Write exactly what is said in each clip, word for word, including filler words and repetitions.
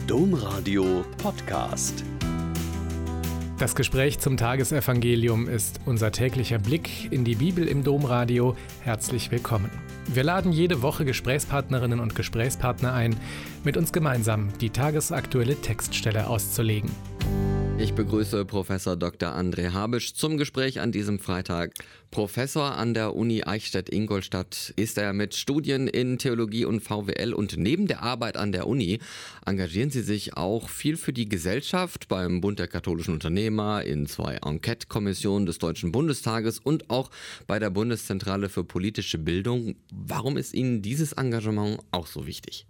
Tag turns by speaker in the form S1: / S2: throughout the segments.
S1: Domradio Podcast.
S2: Das Gespräch zum Tagesevangelium ist unser täglicher Blick in die Bibel im Domradio. Herzlich willkommen. Wir laden jede Woche Gesprächspartnerinnen und Gesprächspartner ein, mit uns gemeinsam die tagesaktuelle Textstelle auszulegen.
S3: Ich begrüße Professor Doktor André Habisch zum Gespräch an diesem Freitag. Professor an der Uni Eichstätt-Ingolstadt ist er mit Studien in Theologie und V W L, und neben der Arbeit an der Uni engagieren Sie sich auch viel für die Gesellschaft beim Bund der katholischen Unternehmer, in zwei Enquete-Kommissionen des Deutschen Bundestages und auch bei der Bundeszentrale für politische Bildung. Warum ist Ihnen dieses Engagement auch so wichtig?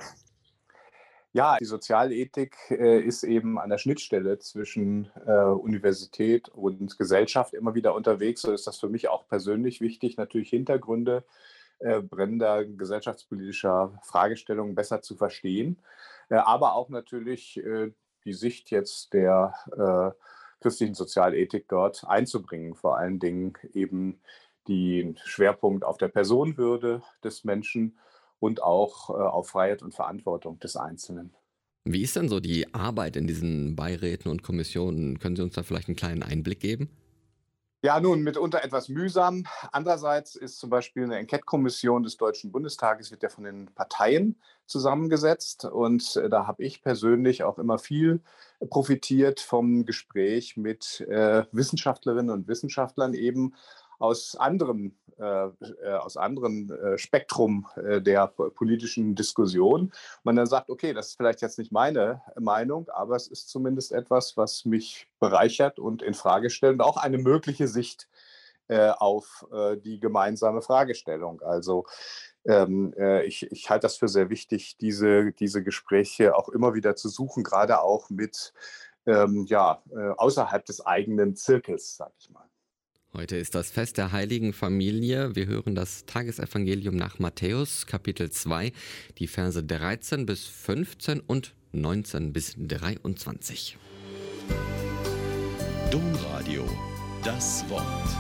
S4: Ja, die Sozialethik äh, ist eben an der Schnittstelle zwischen äh, Universität und Gesellschaft immer wieder unterwegs. So ist das für mich auch persönlich wichtig, natürlich Hintergründe äh, brennender gesellschaftspolitischer Fragestellungen besser zu verstehen, äh, aber auch natürlich äh, die Sicht jetzt der äh, christlichen Sozialethik dort einzubringen, vor allen Dingen eben den Schwerpunkt auf der Personenwürde des Menschen und auch äh, auf Freiheit und Verantwortung des Einzelnen.
S3: Wie ist denn so die Arbeit in diesen Beiräten und Kommissionen? Können Sie uns da vielleicht einen kleinen Einblick geben?
S4: Ja, nun, mitunter etwas mühsam. Andererseits ist zum Beispiel eine Enquete-Kommission des Deutschen Bundestages, wird ja von den Parteien zusammengesetzt. Und äh, da habe ich persönlich auch immer viel profitiert vom Gespräch mit äh, Wissenschaftlerinnen und Wissenschaftlern eben aus anderem, äh, äh, aus anderem äh, Spektrum äh, der politischen Diskussion. Man dann sagt, okay, das ist vielleicht jetzt nicht meine Meinung, aber es ist zumindest etwas, was mich bereichert und in Frage stellt und auch eine mögliche Sicht äh, auf äh, die gemeinsame Fragestellung. Also ähm, äh, ich, ich halte das für sehr wichtig, diese, diese Gespräche auch immer wieder zu suchen, gerade auch mit ähm, ja, äh, außerhalb des eigenen Zirkels, sag ich mal.
S3: Heute ist das Fest der Heiligen Familie. Wir hören das Tagesevangelium nach Matthäus, Kapitel zwei, die Verse dreizehn bis fünfzehn und neunzehn bis dreiundzwanzig.
S1: Domradio, das Wort.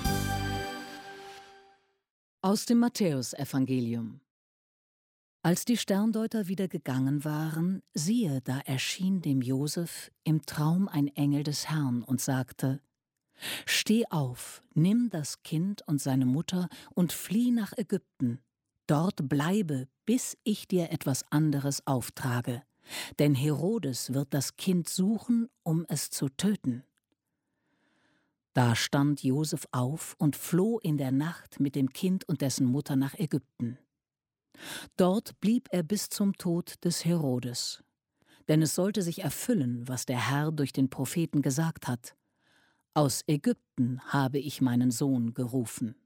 S5: Aus dem Matthäusevangelium. Als die Sterndeuter wieder gegangen waren, siehe, da erschien dem Josef im Traum ein Engel des Herrn und sagte: Steh auf, nimm das Kind und seine Mutter und flieh nach Ägypten. Dort bleibe, bis ich dir etwas anderes auftrage. Denn Herodes wird das Kind suchen, um es zu töten. Da stand Josef auf und floh in der Nacht mit dem Kind und dessen Mutter nach Ägypten. Dort blieb er bis zum Tod des Herodes. Denn es sollte sich erfüllen, was der Herr durch den Propheten gesagt hat: Aus Ägypten habe ich meinen Sohn gerufen.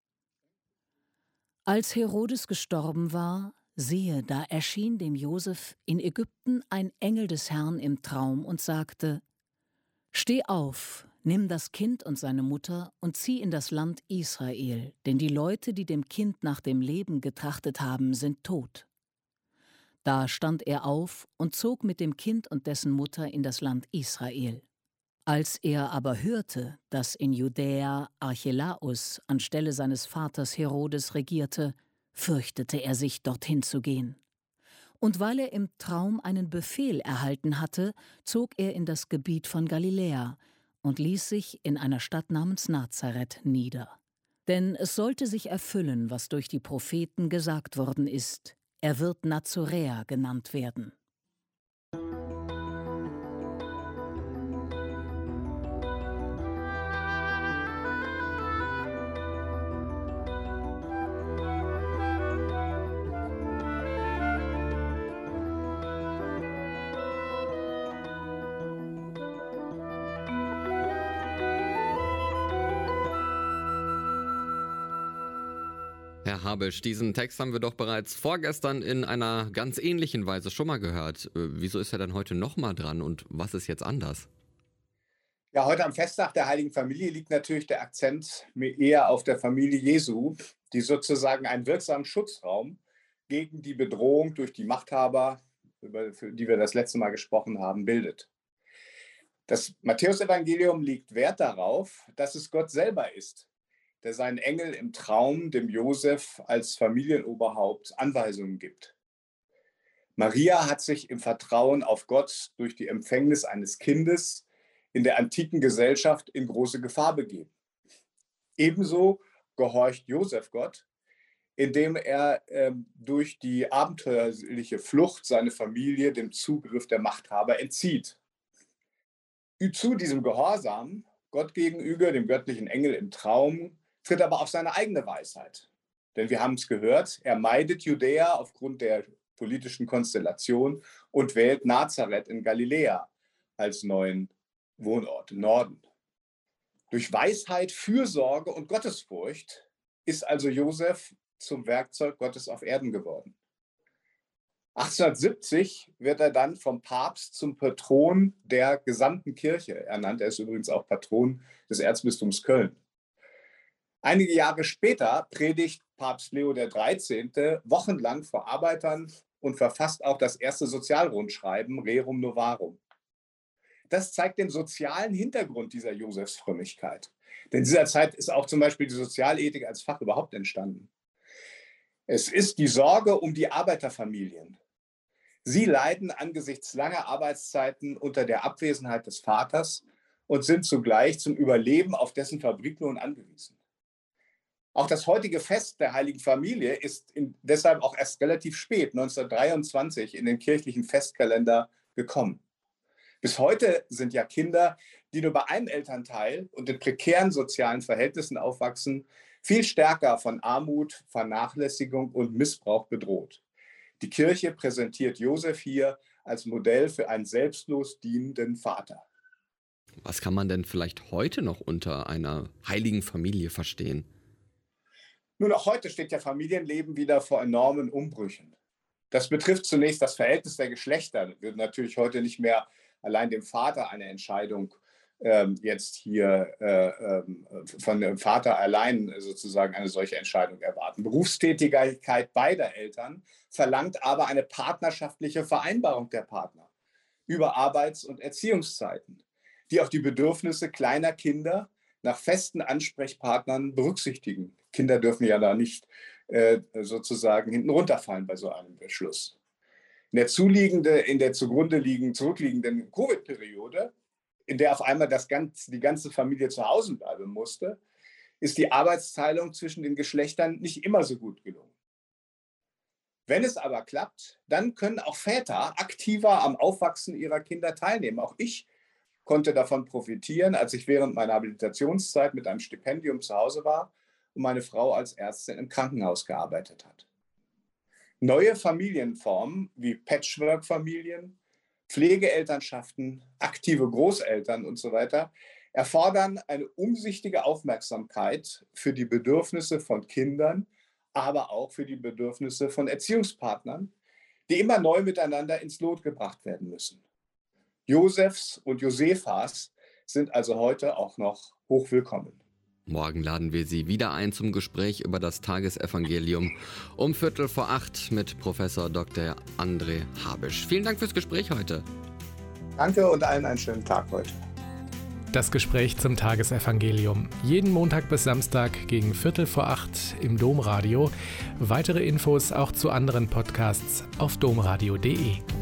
S5: Als Herodes gestorben war, siehe, da erschien dem Josef in Ägypten ein Engel des Herrn im Traum und sagte: Steh auf, nimm das Kind und seine Mutter und zieh in das Land Israel, denn die Leute, die dem Kind nach dem Leben getrachtet haben, sind tot. Da stand er auf und zog mit dem Kind und dessen Mutter in das Land Israel. Als er aber hörte, dass in Judäa Archelaus anstelle seines Vaters Herodes regierte, fürchtete er sich, dorthin zu gehen. Und weil er im Traum einen Befehl erhalten hatte, zog er in das Gebiet von Galiläa und ließ sich in einer Stadt namens Nazareth nieder. Denn es sollte sich erfüllen, was durch die Propheten gesagt worden ist: Er wird Nazoräer genannt werden.
S3: Herr Habisch, diesen Text haben wir doch bereits vorgestern in einer ganz ähnlichen Weise schon mal gehört. Äh, Wieso ist er dann heute nochmal dran und was ist jetzt anders?
S4: Ja, heute am Festtag der Heiligen Familie liegt natürlich der Akzent eher auf der Familie Jesu, die sozusagen einen wirksamen Schutzraum gegen die Bedrohung durch die Machthaber, über die wir das letzte Mal gesprochen haben, bildet. Das Matthäusevangelium legt Wert darauf, dass es Gott selber ist, der seinen Engel im Traum dem Josef als Familienoberhaupt Anweisungen gibt. Maria hat sich im Vertrauen auf Gott durch die Empfängnis eines Kindes in der antiken Gesellschaft in große Gefahr begeben. Ebenso gehorcht Josef Gott, indem er äh, durch die abenteuerliche Flucht seine Familie dem Zugriff der Machthaber entzieht. Zu diesem Gehorsam Gott gegenüber, dem göttlichen Engel im Traum, tritt aber auf seine eigene Weisheit. Denn wir haben es gehört, er meidet Judäa aufgrund der politischen Konstellation und wählt Nazareth in Galiläa als neuen Wohnort im Norden. Durch Weisheit, Fürsorge und Gottesfurcht ist also Josef zum Werkzeug Gottes auf Erden geworden. achtzehnhundertsiebzig wird er dann vom Papst zum Patron der gesamten Kirche ernannt. Er ist übrigens auch Patron des Erzbistums Köln. Einige Jahre später predigt Papst Leo der dreizehnte wochenlang vor Arbeitern und verfasst auch das erste Sozialrundschreiben Rerum Novarum. Das zeigt den sozialen Hintergrund dieser Josefsfrömmigkeit. Denn in dieser Zeit ist auch zum Beispiel die Sozialethik als Fach überhaupt entstanden. Es ist die Sorge um die Arbeiterfamilien. Sie leiden angesichts langer Arbeitszeiten unter der Abwesenheit des Vaters und sind zugleich zum Überleben auf dessen Fabriklohn angewiesen. Auch das heutige Fest der Heiligen Familie ist in, deshalb auch erst relativ spät, neunzehnhundertdreiundzwanzig, in den kirchlichen Festkalender gekommen. Bis heute sind ja Kinder, die nur bei einem Elternteil und in prekären sozialen Verhältnissen aufwachsen, viel stärker von Armut, Vernachlässigung und Missbrauch bedroht. Die Kirche präsentiert Josef hier als Modell für einen selbstlos dienenden Vater.
S3: Was kann man denn vielleicht heute noch unter einer heiligen Familie verstehen?
S4: Nun, auch heute steht ja Familienleben wieder vor enormen Umbrüchen. Das betrifft zunächst das Verhältnis der Geschlechter. Das wird natürlich heute nicht mehr allein dem Vater eine Entscheidung ähm, jetzt hier äh, ähm, von dem Vater allein sozusagen eine solche Entscheidung erwarten. Berufstätigkeit beider Eltern verlangt aber eine partnerschaftliche Vereinbarung der Partner über Arbeits- und Erziehungszeiten, die auch die Bedürfnisse kleiner Kinder nach festen Ansprechpartnern berücksichtigen. Kinder dürfen ja da nicht äh, sozusagen hinten runterfallen bei so einem Beschluss. In der, zuliegende, in der zugrunde liegenden, zurückliegenden Covid-Periode, in der auf einmal das ganze, die ganze Familie zu Hause bleiben musste, ist die Arbeitsteilung zwischen den Geschlechtern nicht immer so gut gelungen. Wenn es aber klappt, dann können auch Väter aktiver am Aufwachsen ihrer Kinder teilnehmen. Auch ich konnte davon profitieren, als ich während meiner Habilitationszeit mit einem Stipendium zu Hause war und meine Frau als Ärztin im Krankenhaus gearbeitet hat. Neue Familienformen wie Patchwork-Familien, Pflegeelternschaften, aktive Großeltern und so weiter erfordern eine umsichtige Aufmerksamkeit für die Bedürfnisse von Kindern, aber auch für die Bedürfnisse von Erziehungspartnern, die immer neu miteinander ins Lot gebracht werden müssen. Josefs und Josephas sind also heute auch noch hochwillkommen.
S3: Morgen laden wir Sie wieder ein zum Gespräch über das Tagesevangelium um Viertel vor acht mit Professor Doktor André Habisch. Vielen Dank fürs Gespräch heute.
S4: Danke und allen einen schönen Tag heute.
S2: Das Gespräch zum Tagesevangelium. Jeden Montag bis Samstag gegen Viertel vor acht im Domradio. Weitere Infos auch zu anderen Podcasts auf domradio punkt de.